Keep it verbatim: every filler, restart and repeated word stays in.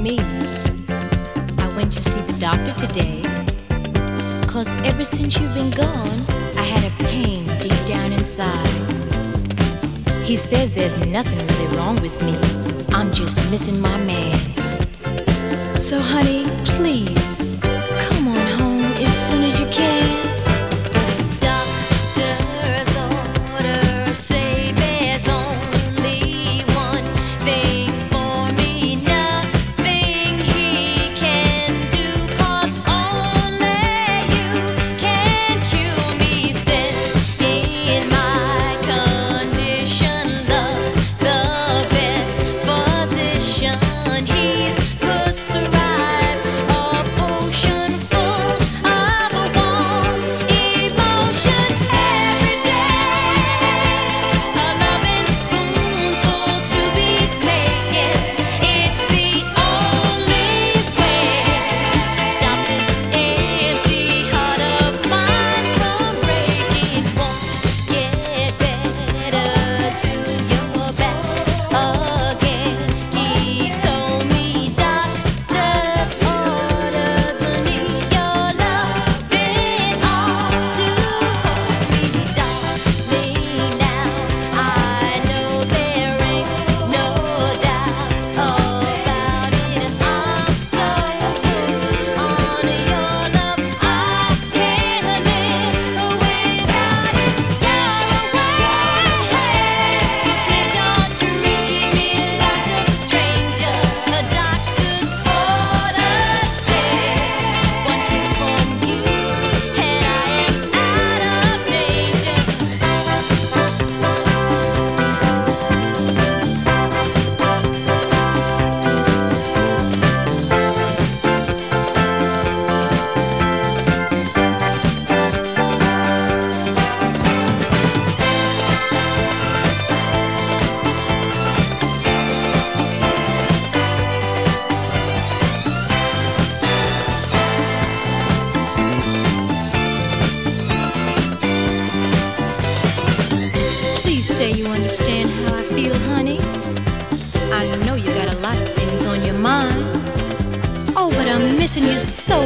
me. I went to see the doctor today, 'cause ever since you've been gone, I had a pain deep down inside. He says there's nothing really wrong with me, I'm just missing my man. So honey, please, come on home as soon as you can. Doctor's orders say there's only one thing for me, nothing he can do, 'cause only you can cure me. Says in my condition, love's the best physician. He's prescribed a potion full of warm emotion every day. A loving spoonful to be taken. It's the only way to stop this empty heart of mine from breaking. Won't get better till you're back again. He told me doctor's orders need your loving arms to hold me. Darling, now I know there ain't no doubt about it. I'm so hooked on your love, I can't live without it. You're away, please don't treat me like a stranger. The doctor's orders say one kiss from you and I am out of danger. Please say you understand how I feel, honey. I know you got a lot of things on your mind. Oh, but I'm missing you so